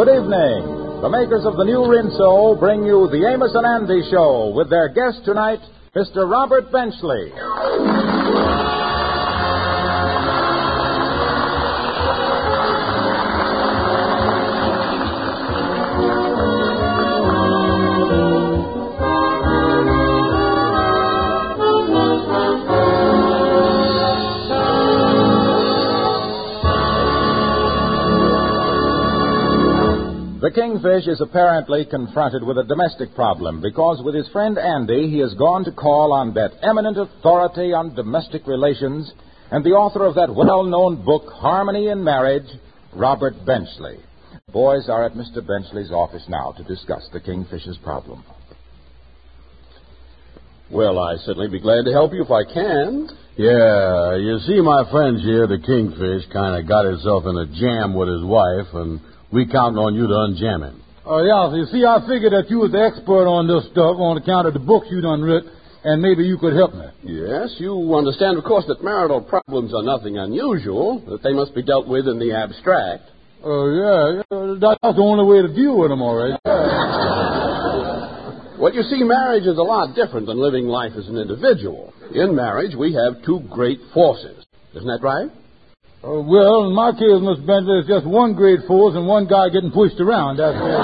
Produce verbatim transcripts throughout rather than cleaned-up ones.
Good evening. The makers of the new Rinso bring you the Amos and Andy Show with their guest tonight, Mister Robert Benchley. The Kingfish is apparently confronted with a domestic problem because with his friend Andy, he has gone to call on that eminent authority on domestic relations and the author of that well-known book, Harmony in Marriage, Robert Benchley. Boys are at Mister Benchley's office now to discuss the Kingfish's problem. Well, I'd certainly be glad to help you if I can. Yeah, you see, my friend here, the Kingfish, kind of got himself in a jam with his wife, and we counting on you to unjam him. Oh, uh, yeah, so you see, I figured that you was the expert on this stuff on account of the books you done writ, and maybe you could help me. Yes, you understand, of course, that marital problems are nothing unusual, that they must be dealt with in the abstract. Oh, uh, yeah, yeah, that's the only way to deal with them, all right. Well, you see, marriage is a lot different than living life as an individual. In marriage, we have two great forces. Isn't that right? Uh, well, in my case, Mister Bentley, it's just one great force and one guy getting pushed around. That's it.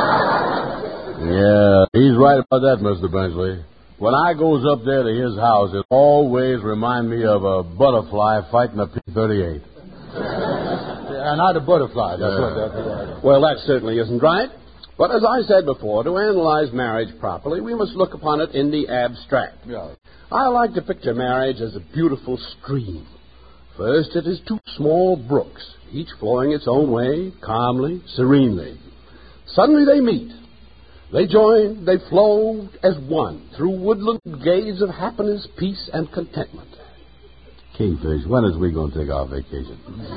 Yeah, he's right about that, Mister Benchley. When I goes up there to his house, it always reminds me of a butterfly fighting a P thirty-eight. Yeah, not a butterfly. That's yeah. what that's right. Well, that certainly isn't right. But as I said before, to analyze marriage properly, we must look upon it in the abstract. Yeah. I like to picture marriage as a beautiful stream. First, it is two small brooks, each flowing its own way, calmly, serenely. Suddenly they meet. They join, they flow as one through woodland glades of happiness, peace, and contentment. Kingfish, when is we going to take our vacation?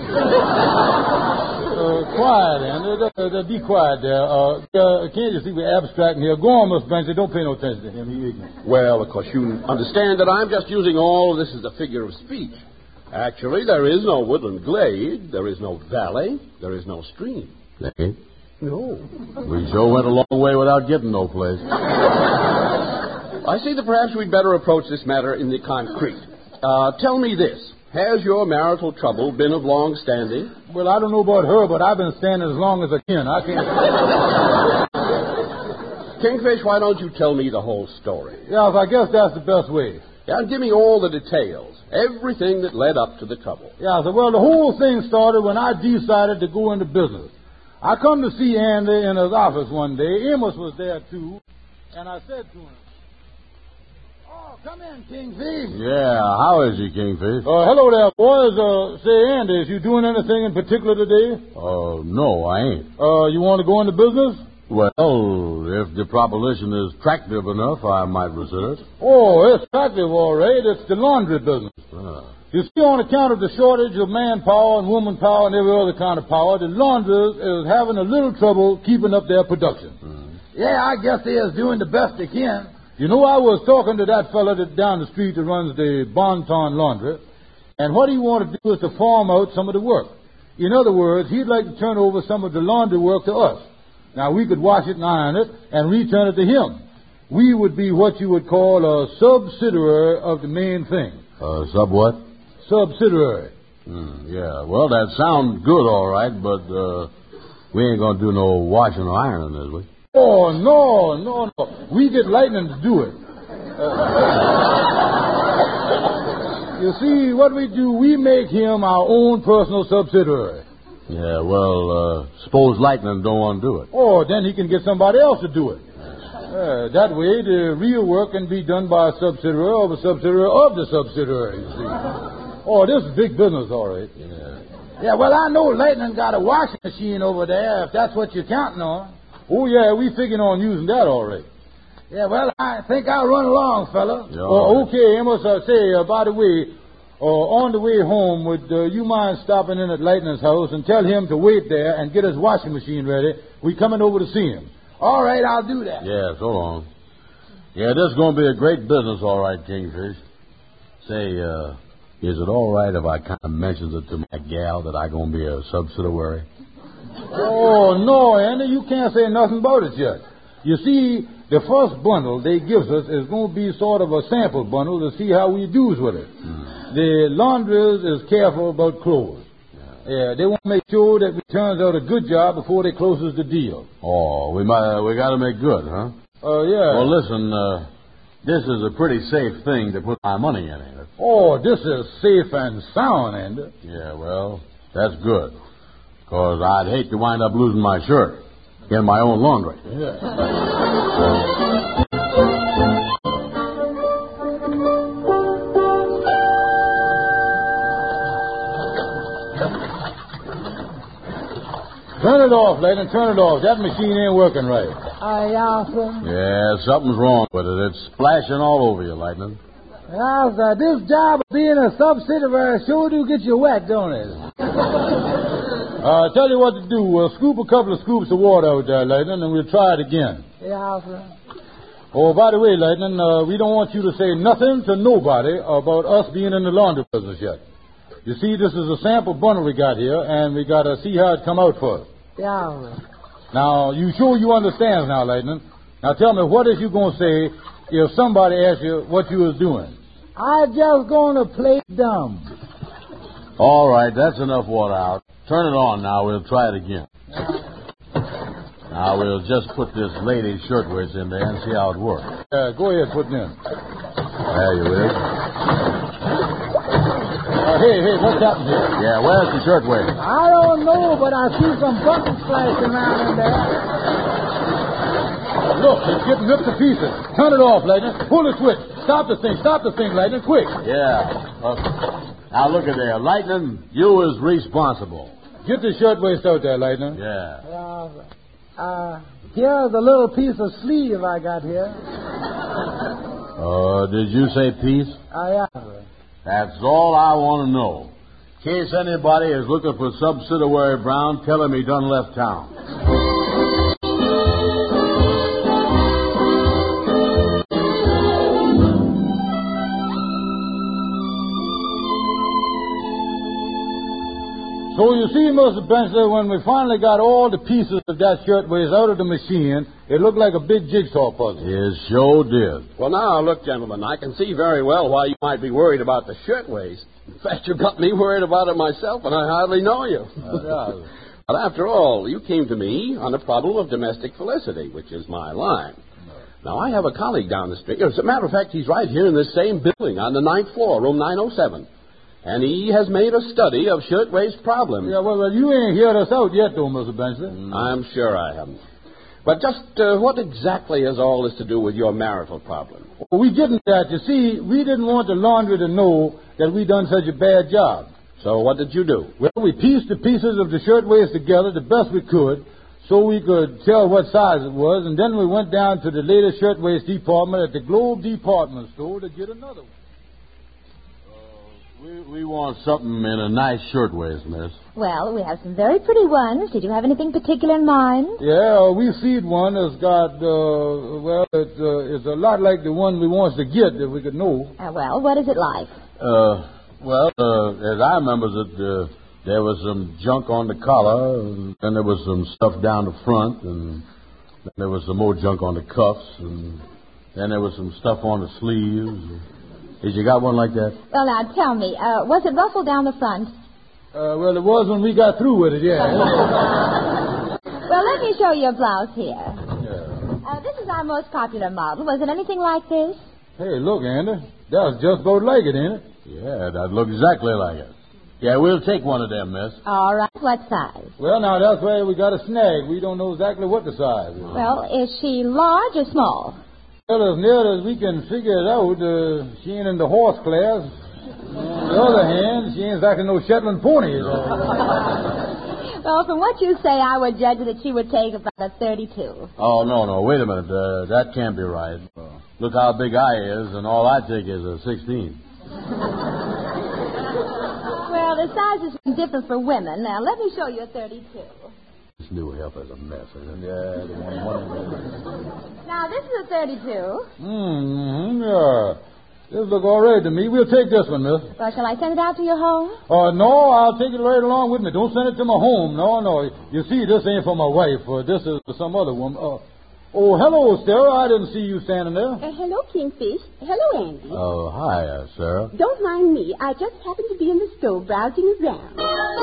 uh, quiet, Andy. Uh, be quiet there. Uh, uh, can't you see we're abstracting here? Go on, Mister Benchley. Don't pay no attention to him. He ignorant. Well, of course, you understand that I'm just using all of this as a figure of speech. Actually, there is no woodland glade, there is no valley, there is no stream. Hey? No. We sure went a long way without getting no place. I see that perhaps we'd better approach this matter in the concrete. Uh, tell me this. Has your marital trouble been of long standing? Well, I don't know about her, but I've been standing as long as I can. I can't... Kingfish, why don't you tell me the whole story? Yeah, I guess that's the best way. Yeah, give me all the details. Everything that led up to the trouble. Yeah, so, well, the whole thing started when I decided to go into business. I come to see Andy in his office one day. Amos was there, too. And I said to him, "Oh, come in, Kingfish." Yeah, how is he, Kingfish? Uh, hello there, boys. Uh, say, Andy, is you doing anything in particular today? Oh, uh, no, I ain't. Uh, you want to go into business? Well, if the proposition is attractive enough, I might research. Oh, it's attractive, all right. It's the laundry business. Ah. You see, on account of the shortage of manpower and woman power and every other kind of power, the laundress is having a little trouble keeping up their production. Mm. Yeah, I guess they is doing the best they can. You know, I was talking to that fella that down the street that runs the Bonton Laundry, and what he wanted to do is to farm out some of the work. In other words, he'd like to turn over some of the laundry work to us. Now, we could wash it and iron it and return it to him. We would be what you would call a subsidiary of the main thing. Uh, sub what? Subsidiary. Mm, yeah, well, that sounds good, all right, but uh, we ain't going to do no washing or ironing, is we? Oh, no, no, no. We get Lightning to do it. Uh, you see, what we do, we make him our own personal subsidiary. Yeah, well, uh, suppose Lightning don't want to do it. Oh, then he can get somebody else to do it. Uh, that way, the real work can be done by a subsidiary of a subsidiary of the subsidiary, you see. Oh, this is big business, all right. Yeah. Yeah, well, I know Lightning got a washing machine over there, if that's what you're counting on. Oh, yeah, we figuring on using that, all right. Yeah, well, I think I'll run along, fella. Yeah, oh, okay, Amos, uh, say, uh, by the way, Uh, on the way home, would uh, you mind stopping in at Lightning's house and tell him to wait there and get his washing machine ready? We're coming over to see him. All right, I'll do that. Yeah, so long. Yeah, this is going to be a great business, all right, Kingfish. Say, uh, is it all right if I kind of mentions it to my gal that I'm going to be a subsidiary? Oh, no, Andy, you can't say nothing about it yet. You see, the first bundle they gives us is going to be sort of a sample bundle to see how we do's with it. Mm. The laundress is careful about clothes. Yeah. yeah, they want to make sure that it turns out a good job before they closes the deal. Oh, we might, uh, we got to make good, huh? Oh, uh, yeah. Well, listen, uh, this is a pretty safe thing to put my money in, ain't it? Oh, this is safe and sound, Andy. Yeah, well, that's good. Because I'd hate to wind up losing my shirt in my own laundry. Yeah. Turn it off, Leighton. Turn it off. That machine ain't working right. Uh, yeah, sir. Yeah, something's wrong with it. It's splashing all over you, Lightning. Yeah, sir. This job of being a subsidiary sure do get you wet, don't it? I'll uh, tell you what to do. We'll scoop a couple of scoops of water out there, Leighton, and we'll try it again. Yeah, sir. Oh, by the way, Leighton, uh, we don't want you to say nothing to nobody about us being in the laundry business yet. You see, this is a sample bundle we got here, and we got to see how it come out for us. Yeah, sir. Now, you sure you understand now, Leighton? Now, tell me, what is you going to say if somebody asks you what you was doing? I just going to play dumb. All right, that's enough water out. Turn it on now. We'll try it again. Now, we'll just put this lady's shirtwaist in there and see how it works. Uh, go ahead, put it in. There you is. Uh, hey, hey, what's happened here? Yeah, where's the shirtwaist? I don't know, but I see some buttons flashing around in there. Look, it's getting ripped to pieces. Turn it off, Leighton. Pull the switch. Stop the thing. Stop the thing, Leighton. Quick. Yeah. Uh, now, look at there. Lightning, you is responsible. Get the shirtwaist out there, Leighton. Yeah. Yeah. Uh, here's a little piece of sleeve I got here. Uh, did you say piece? Uh, yeah. That's all I want to know. In case anybody is looking for subsidiary Brown, tell him he done left town. So you see, Mister Benson, when we finally got all the pieces of that shirtwaist out of the machine, it looked like a big jigsaw puzzle. It sure did. Well, now, look, gentlemen, I can see very well why you might be worried about the shirtwaist. In fact, you got me worried about it myself, and I hardly know you. Uh, yeah. But after all, you came to me on the problem of domestic felicity, which is my line. Now, I have a colleague down the street. As a matter of fact, he's right here in this same building on the ninth floor, room nine oh seven. And he has made a study of shirtwaist problems. Yeah, well, well, you ain't heard us out yet, though, Mister Benson. I'm sure I haven't. But just uh, what exactly has all this to do with your marital problem? Well, we didn't that. You see, we didn't want the laundry to know that we done such a bad job. So what did you do? Well, we pieced the pieces of the shirtwaist together the best we could so we could tell what size it was, and then we went down to the latest shirtwaist department at the Globe Department Store to get another one. We, we want something in a nice shirtwaist, miss. Well, we have some very pretty ones. Did you have anything particular in mind? Yeah, we see one that's got, uh, well, it's, uh, it's a lot like the one we wants to get that we could know. Uh, well, what is it like? Uh, well, uh, as I remember it, uh, there was some junk on the collar, and then there was some stuff down the front, and then there was some more junk on the cuffs, and then there was some stuff on the sleeves. Did you got one like that? Well, now, tell me, uh, was it ruffled down the front? Uh, well, it was when we got through with it, yeah. Well, let me show you a blouse here. Yeah. Uh, this is our most popular model. Was it anything like this? Hey, look, Andy. That's just about like it, ain't it? Yeah, that look exactly like it. Yeah, we'll take one of them, miss. All right. What size? Well, now, that's where we got a snag. We don't know exactly what the size is. Well, is she large or small? Well, as near as we can figure it out, uh, she ain't in the horse class. On the other hand, she ain't exactly no Shetland pony. Uh. Well, from what you say, I would judge that she would take about a thirty-two. Oh, no, no, wait a minute. Uh, that can't be right. Uh, look how big I is, and all I take is a sixteen. Well, the sizes are different for women. Now, let me show you a thirty-two. This new help is a mess, isn't it? Yeah, the one, one. Now, this is a thirty-two. Mm-hmm, yeah. This look all right to me. We'll take this one, miss. Well, shall I send it out to your home? Uh, no, I'll take it right along with me. Don't send it to my home. No, no. You see, this ain't for my wife. Uh, this is for some other woman. Uh, oh, hello, Sarah. I didn't see you standing there. Uh, hello, Kingfish. Hello, Andy. Oh, hi, uh, Sarah. Don't mind me. I just happened to be in the stove browsing around.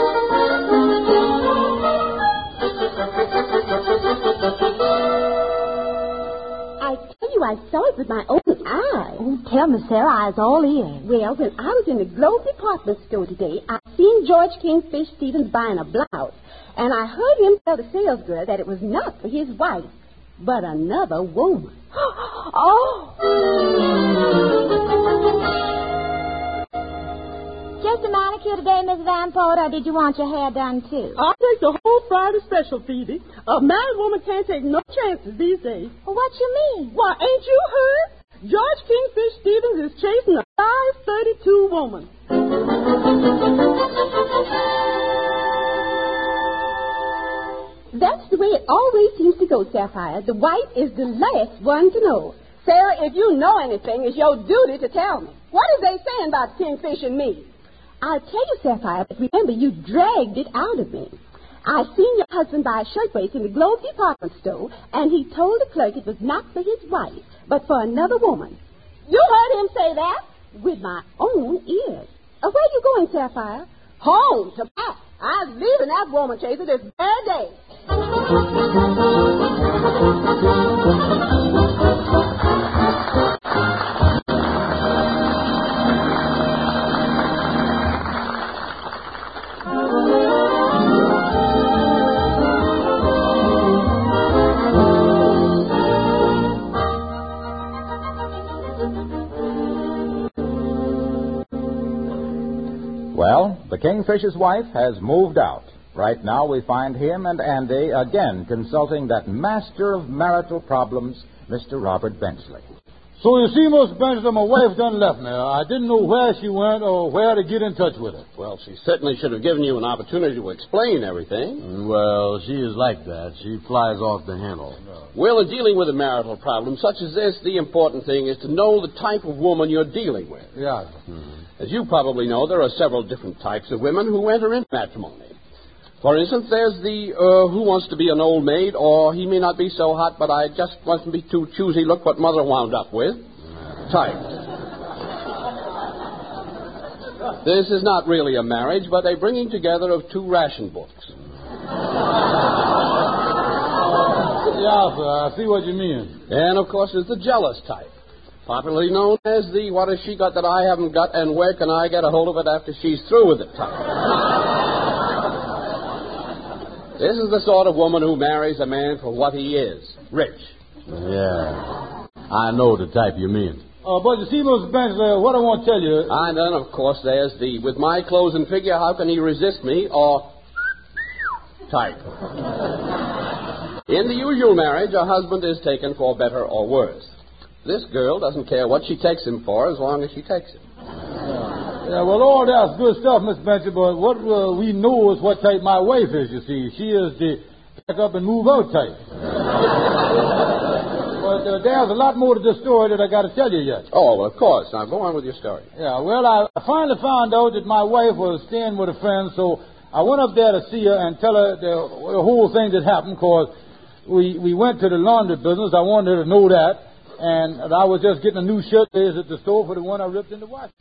I tell you, I saw it with my own eyes. Oh, tell me, Sarah. I was all ears. Well, when I was in the Globe department store today, I seen George Kingfish Stevens buying a blouse, and I heard him tell the salesgirl that it was not for his wife, but another woman. Oh! Just a manicure today, Missus Van Poet, or did you want your hair done, too? I'll take the whole Friday special, Phoebe. A married woman can't take no chances these days. Well, what you mean? Why, ain't you heard? George Kingfish Stevens is chasing a five thirty-two woman. That's the way it always seems to go, Sapphire. The wife is the last one to know. Sarah, if you know anything, it's your duty to tell me. What is they saying about Kingfish and me? I'll tell you, Sapphire, but remember, you dragged it out of me. I seen your husband buy a shirtwaist in the Globe department store, and he told the clerk it was not for his wife, but for another woman. You heard him say that? With my own ears. Uh, where are you going, Sapphire? Home, to Pat. I'm leaving that woman chaser this very day. Well, the Kingfish's wife has moved out. Right now we find him and Andy again consulting that master of marital problems, Mister Robert Benchley. So you see, Mister Benchley, my wife done left me. I didn't know where she went or where to get in touch with her. Well, she certainly should have given you an opportunity to explain everything. Well, she is like that. She flies off the handle. Well, in dealing with a marital problem such as this, the important thing is to know the type of woman you're dealing with. Yeah. Mm-hmm. As you probably know, there are several different types of women who enter into matrimony. For instance, there's the uh, who wants to be an old maid, or he may not be so hot, but I just want to be too choosy, look what mother wound up with type. This is not really a marriage, but a bringing together of two ration books. Yeah, sir, I see what you mean. And, of course, there's the jealous type, popularly known as the what has she got that I haven't got, and where can I get a hold of it after she's through with it type. This is the sort of woman who marries a man for what he is, rich. Yeah, I know the type you mean. Uh, but you see, Mister Benchley, what I want to tell you... And then, of course, there's the with my clothes and figure, how can he resist me, or type. In the usual marriage, a husband is taken for better or worse. This girl doesn't care what she takes him for as long as she takes him. Yeah, well, all that's good stuff, Mister Benchley, but what uh, we know is what type my wife is, you see. She is the pack up and move out type. But uh, there's a lot more to this story that I got to tell you yet. Oh, well, of course. Now, go on with your story. Yeah, well, I finally found out that my wife was staying with a friend, so I went up there to see her and tell her the, the whole thing that happened, because we, we went to the laundry business. I wanted her to know that, and I was just getting a new shirt there at the store for the one I ripped in the wash.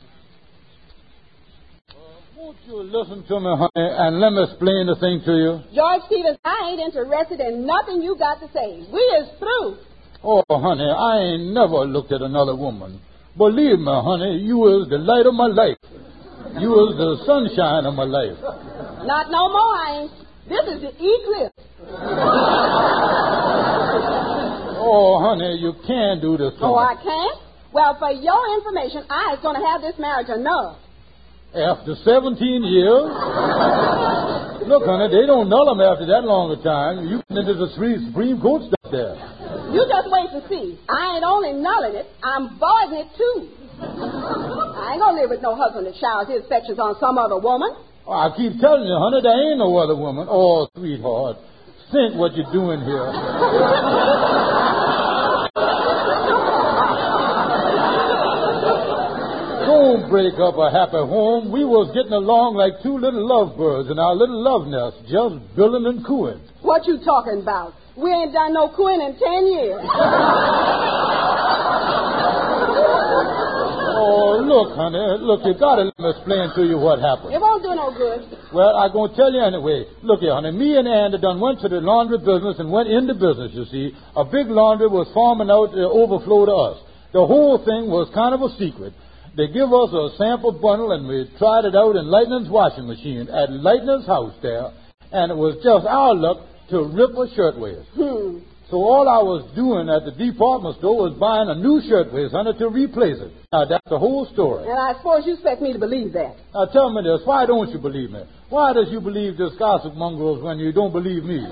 Won't you listen to me, honey, and let me explain the thing to you? George Stevens, I ain't interested in nothing you got to say. We is through. Oh, honey, I ain't never looked at another woman. Believe me, honey, you is the light of my life. You is the sunshine of my life. Not no more, I ain't. This is the eclipse. Oh, honey, you can't do this to Oh, me. I can't? Well, for your information, I is going to have this marriage annulled. After seventeen years? Look, honey, they don't null them after that long a time. You get into the Supreme Court stuff there. You just wait and see. I ain't only nulling it, I'm voiding it, too. I ain't going to live with no husband that showers his affections on some other woman. Oh, I keep telling you, honey, there ain't no other woman. Oh, sweetheart, think what you're doing here. don't break up a happy home. We was getting along like two little lovebirds in our little love nest, just billing and cooing. What you talking about? We ain't done no cooing in ten years. Oh, look, honey. Look, you gotta let me explain to you what happened. It won't do no good. Well, I'm going to tell you anyway. Look here, honey. Me and Andy done went to the laundry business and went into business, you see. A big laundry was farming out the overflow to us. The whole thing was kind of a secret. They give us a sample bundle, and we tried it out in Lightning's washing machine at Lightning's house there. And it was just our luck to rip a shirtwaist. Hmm. So all I was doing at the department store was buying a new shirtwaist, honey, to replace it. Now, that's the whole story. And I suppose you expect me to believe that. Now, tell me this. Why don't you believe me? Why does you believe this gossip mongrels when you don't believe me?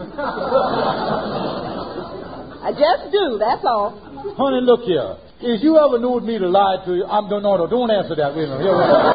I just do, that's all. Honey, look here. If you ever knowed me to lie to you, I'm no, no, no, don't answer that. Wait a minute. Here, wait a minute.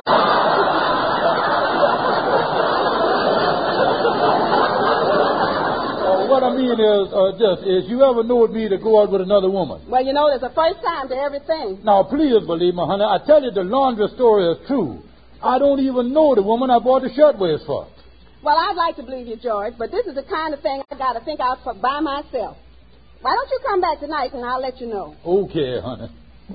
What I mean is, uh, just, is you ever knowed me to go out with another woman? Well, you know, there's a first time to everything. Now, please believe me, honey. I tell you, the laundry story is true. I don't even know the woman I bought the shirtwaist for. Well, I'd like to believe you, George, but this is the kind of thing I got to think out for by myself. Why don't you come back tonight and I'll let you know? Okay, honey.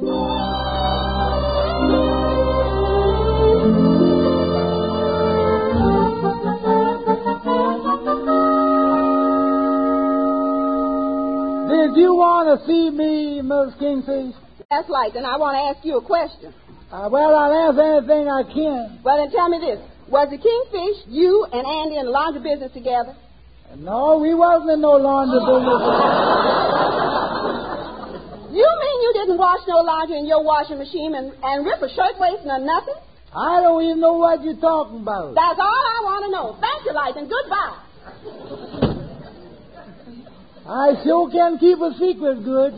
Did you want to see me, Miss Kingfish? That's right, and I want to ask you a question. Uh, well, I'll answer anything I can. Well, then tell me this. Was the Kingfish, you and Andy in the laundry business together? No, we wasn't in no laundry business. You mean you didn't wash no laundry in your washing machine and, and rip a shirtwaist or nothing? I don't even know what you're talking about. That's all I want to know. Thank you, Light, and goodbye. I sure can keep a secret good.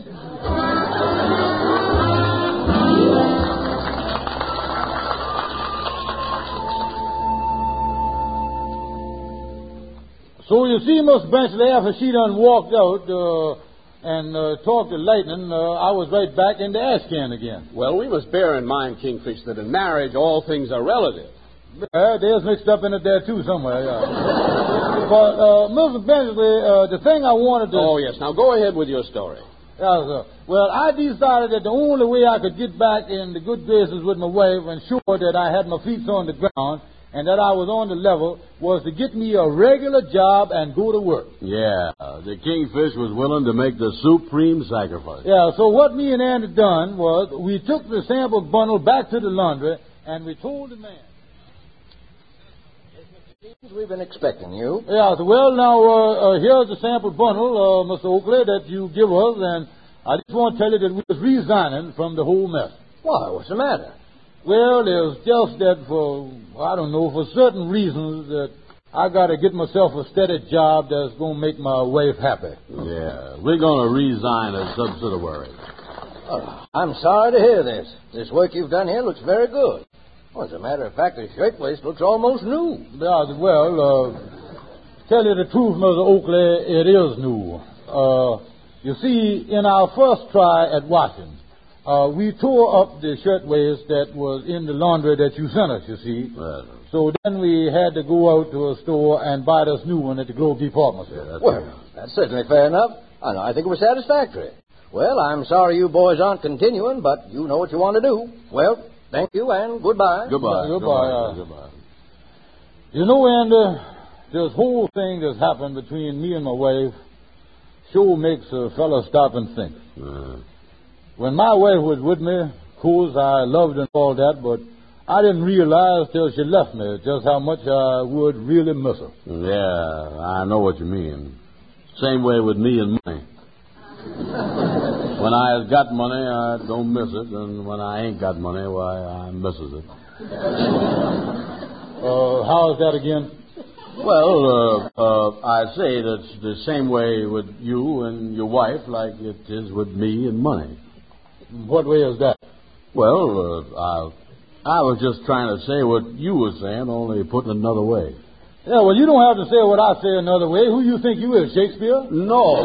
So you see, Miss Benchley, after she done walked out uh, and uh, talked to Lightning, uh, I was right back in the ash can again. Well, we must bear in mind, Kingfish, that in marriage all things are relative. Uh, there's mixed up in it there, too, somewhere, yeah. But, uh, Missus Benchley, uh, the thing I wanted to... Oh, yes. Now, go ahead with your story. Yeah, sir. Well, I decided that the only way I could get back in the good graces with my wife and sure that I had my feet on the ground and that I was on the level was to get me a regular job and go to work. Yeah, the Kingfish was willing to make the supreme sacrifice. Yeah, so what me and Andy done was we took the sample bundle back to the laundry and we told the man. We've been expecting you. Yeah, so, well, now, uh, uh, here's the sample bundle, uh, Mister Oakley, that you give us, and I just want to tell you that we was resigning from the whole mess. Why, what's the matter? Well, it's just that for, I don't know, for certain reasons that I got to get myself a steady job that's going to make my wife happy. Yeah, we're going to resign as subsidiary. Oh, I'm sorry to hear this. This work you've done here looks very good. Well, as a matter of fact, the shirtwaist looks almost new. Yeah, well, uh, tell you the truth, Mister Oakley, it is new. Uh, you see, in our first try at washing, uh, we tore up the shirtwaist that was in the laundry that you sent us, you see. Well, so then we had to go out to a store and buy this new one at the Globe Department Store. yeah, that's Well, right. that's certainly fair enough. I, I think it was satisfactory. Well, I'm sorry you boys aren't continuing, but you know what you want to do. Well, thank you and goodbye. Goodbye. Yeah, goodbye, Goodbye. uh, Goodbye. You know, Andy, this whole thing that's happened between me and my wife sure makes a fellow stop and think. Uh, When my wife was with me, of course, I loved her and all that, but I didn't realize till she left me just how much I would really miss her. yeah, I know what you mean. Same way with me and money. When I has got money, I don't miss it, and when I ain't got money, why, I misses it. Uh, how's that again? Well, uh, uh, I say that's the same way with you and your wife like it is with me and money. What way is that? Well, uh, I, I was just trying to say what you were saying, only put it another way. Yeah, well, you don't have to say what I say another way. Who you think you is, Shakespeare? No.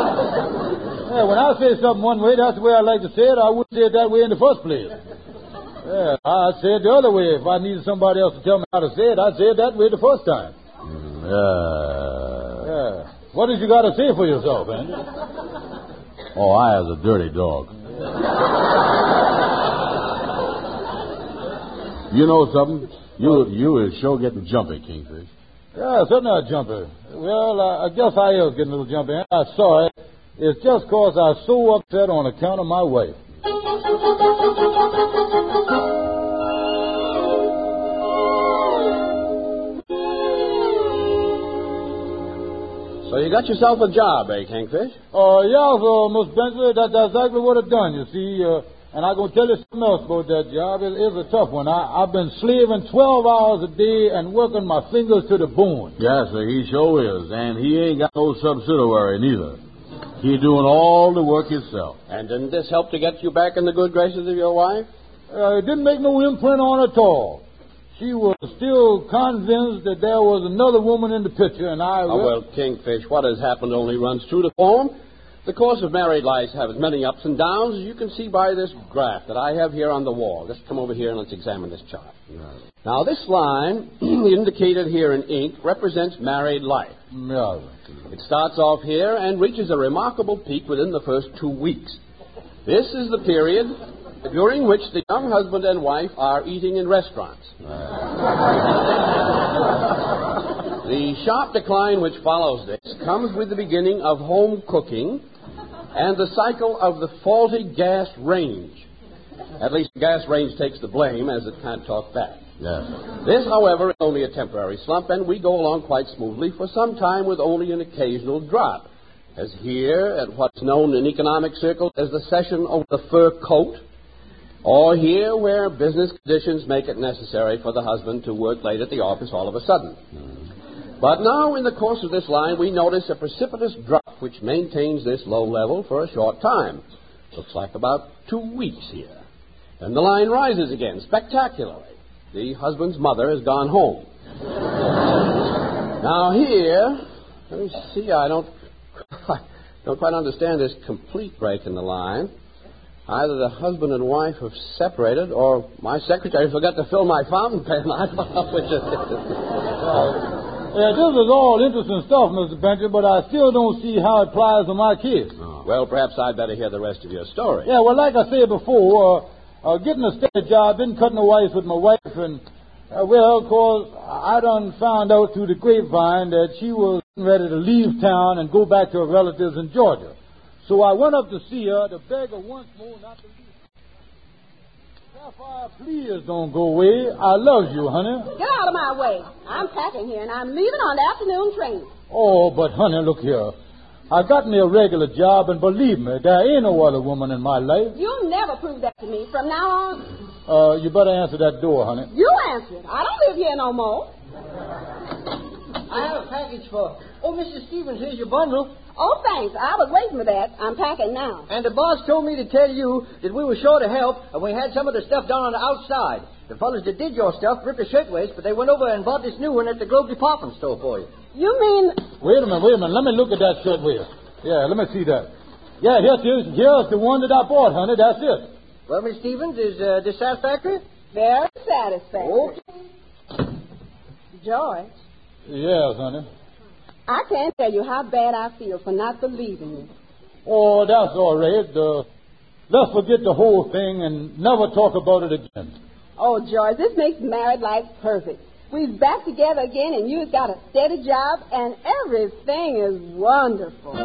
Yeah, when I say something one way, that's the way I like to say it. I wouldn't say it that way in the first place. Yeah, I said the other way. If I needed somebody else to tell me how to say it, I'd say it that way the first time. Mm, yeah. Yeah. What did you got to say for yourself, Andy? Oh, I was a dirty dog. You know something? You you is sure getting jumpy, Kingfish. Yeah, certainly a jumper. Well, uh, I guess I is getting a little jumpy. I saw it. It's just because I was so upset on account of my wife. So you got yourself a job, eh, Kingfish? Oh, uh, yeah, so, Miss Bentley, that, that's exactly what I've done, you see. Uh, and I'm going to tell you something else about that job. It is a tough one. I, I've been slaving twelve hours a day and working my fingers to the bone. Yes, sir, he sure is. And he ain't got no subsidiary neither. He's doing all the work himself. And didn't this help to get you back in the good graces of your wife? Uh, it didn't make no imprint on her at all. She was still convinced that there was another woman in the picture, and I... Oh, well, Kingfish, what has happened only runs true to form. The course of married life has as many ups and downs as you can see by this graph that I have here on the wall. Let's come over here and let's examine this chart. Right. Now, this line, indicated here in ink, represents married life. Yeah. It starts off here and reaches a remarkable peak within the first two weeks. This is the period during which the young husband and wife are eating in restaurants. The sharp decline which follows this comes with the beginning of home cooking and the cycle of the faulty gas range. At least the gas range takes the blame, as it can't talk back. Yes. This, however, is only a temporary slump, and we go along quite smoothly for some time with only an occasional drop, as here at what's known in economic circles as the session of the fur coat, or here where business conditions make it necessary for the husband to work late at the office all of a sudden. Mm. But now, in the course of this line, we notice a precipitous drop which maintains this low level for a short time. Looks like about two weeks here. Then the line rises again, spectacularly. The husband's mother has gone home. Now here, let me see, I don't, I don't quite understand this complete break in the line. Either the husband and wife have separated, or my secretary forgot to fill my fountain pen. I don't know which it is. Yeah, this is all interesting stuff, Mister Bentley, but I still don't see how it applies to my kids. Oh. Well, perhaps I'd better hear the rest of your story. Yeah, well, like I said before, uh, uh, getting a steady job, been cutting the ice with my wife, and, uh, well, of course, I done found out through the grapevine that she was ready to leave town and go back to her relatives in Georgia. So I went up to see her to beg her once more not to leave. Sapphire, please don't go away. I love you, honey. Get out of my way. I'm packing here, and I'm leaving on the afternoon train. Oh, but, honey, look here. I got me a regular job, and believe me, there ain't no other woman in my life. You'll never prove that to me from now on. Uh, you better answer that door, honey. You answer it. I don't live here no more. I have a package for... Oh, Missus Stevens, here's your bundle. Oh, thanks. I was waiting for that. I'm packing now. And the boss told me to tell you that we were short of help, and we had some of the stuff down on the outside. The fellas that did your stuff ripped the shirtwaist, but they went over and bought this new one at the Globe Department Store for you. You mean... Wait a minute, wait a minute. Let me look at that shirtwaist. Yeah, let me see that. Yeah, here it is. Here's the one that I bought, honey. That's it. Well, Miss Stevens, is uh, this satisfactory? Very satisfactory. Okay. George. Yes, honey. I can't tell you how bad I feel for not believing you. Oh, that's all right. Uh, let's forget the whole thing and never talk about it again. Oh, George, this makes married life perfect. We're back together again, and you've got a steady job, and everything is wonderful.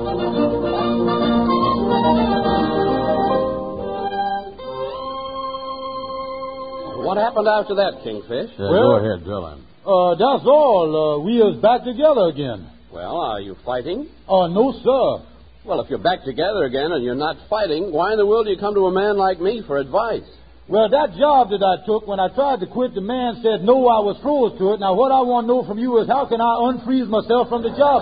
What happened after that, Kingfish? Yeah, Well- go ahead, Dylan. Uh, that's all. Uh, we is back together again. Well, are you fighting? Oh, no, sir. Well, if you're back together again and you're not fighting, why in the world do you come to a man like me for advice? Well, that job that I took, when I tried to quit, the man said, no, I was froze to it. Now, what I want to know from you is how can I unfreeze myself from the job?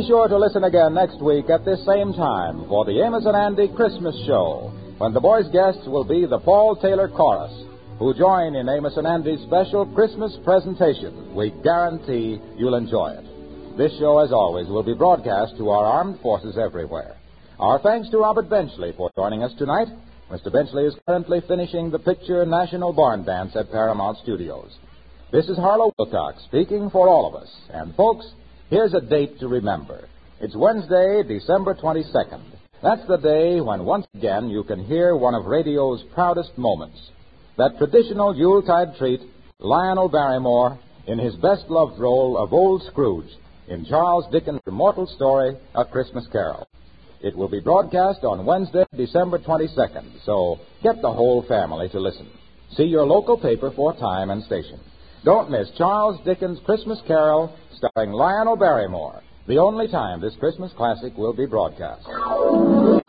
sure to listen again next week at this same time for the Amos and Andy Christmas Show, when the boys' guests will be the Paul Taylor Chorus, who join in Amos and Andy's special Christmas presentation. We guarantee you'll enjoy it. This show, as always, will be broadcast to our armed forces everywhere. Our thanks to Robert Benchley for joining us tonight. Mister Benchley is currently finishing the picture National Barn Dance at Paramount Studios. This is Harlow Wilcox speaking for all of us. And, folks, here's a date to remember. It's Wednesday, December twenty-second. That's the day when once again you can hear one of radio's proudest moments. That traditional Yuletide treat, Lionel Barrymore, in his best-loved role of Old Scrooge in Charles Dickens' immortal story, A Christmas Carol. It will be broadcast on Wednesday, December twenty-second, so get the whole family to listen. See your local paper for time and station. Don't miss Charles Dickens' Christmas Carol starring Lionel Barrymore, the only time this Christmas classic will be broadcast.